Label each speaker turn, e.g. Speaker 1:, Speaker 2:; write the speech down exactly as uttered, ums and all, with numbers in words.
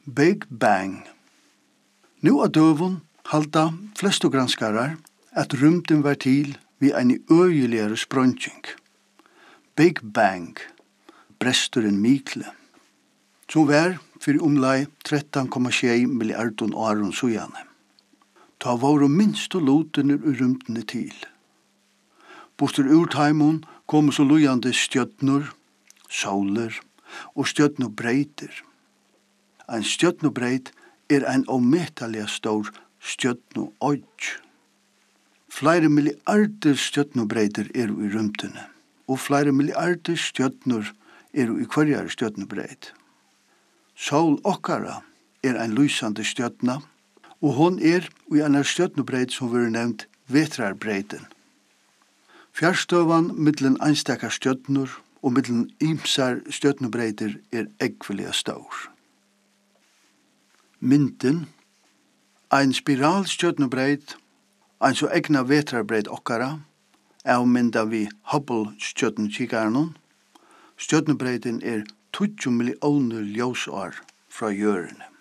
Speaker 1: Big Bang. Nu av døvun halda flestu granskarar at rymden var til vi ein øyeligere sprøntjing. Big Bang, bresturin mikle. Som var fyrir umlai trettan komma sjey milliardun årun sujane. Ta voru minstu lutinir ur rymdene til. Bostur ur taimun komu så lujande stjörnur, soler og stjörnubreitir. Ein stjörnubreit er ein ómetalega stór stjörnuoyggj. Fleiri milliarder stjörnubreitir eru í rymdini, og fleiri milliarder stjörnur eru í hverjar stjörnubreit. Sól okkara er ein lysande stjörna, og hon er í einar stjörnubreit som verður nevnt vetrarbreitin. Fjarstøvan millen einstakar stjörnur og millen ymsar stjörnubreitir er eggfiliga stór. Myndin, ein spiralstjörnubreit, ein så egna vetrarbreit okkara, avmynda vi Hubble-stjörnukikaranum. Stjörnubreitin er tíggju milljónir ljósár frá jörðini.